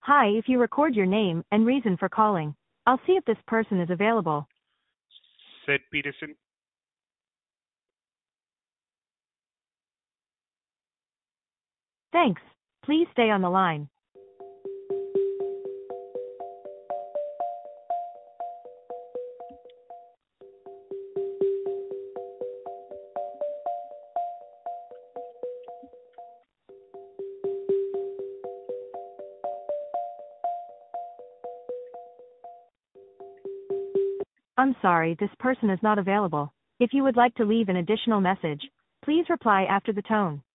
Hi, if you record your name and reason for calling, I'll see if this person is available. Sid Peterson. Thanks. Please stay on the line. I'm sorry, this person is not available. If you would like to leave an additional message, please reply after the tone.